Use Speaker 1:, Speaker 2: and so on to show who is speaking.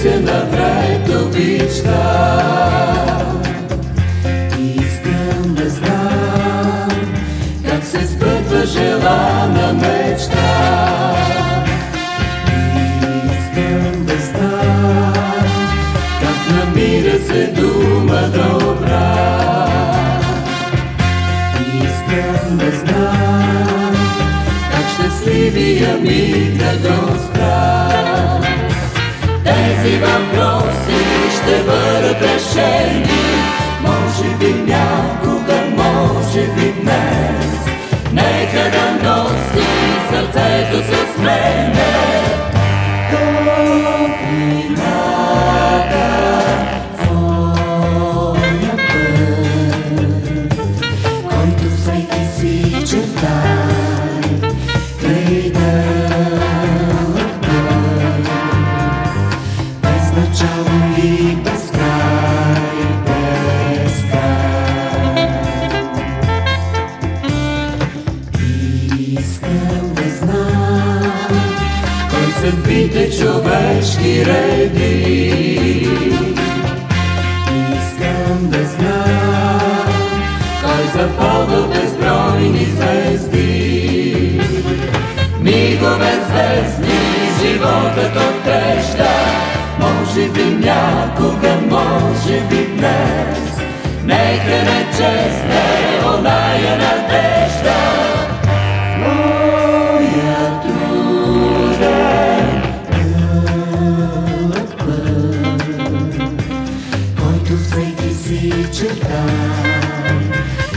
Speaker 1: се навред обичта. Искам да знам как се сбъдва желана мечта. Искам да знам как намира се дума добра. Искам да знам как щастливия миг да доспра. Тези въпроси ще бъдат решени, може би някога, може би днес. Нека да носи сърцето с мене топлината твоя път, който всеки си чертай крайда без начало и без край, без край. Искам да знам кой съдбите човешки реди. Искам да знам кой запълва безбройни звезди. Мигове звездни животът отрежда, може би някога, може би днес. Нека не чесне оная надежда. Моя труден дълъг път, който всеки си чертай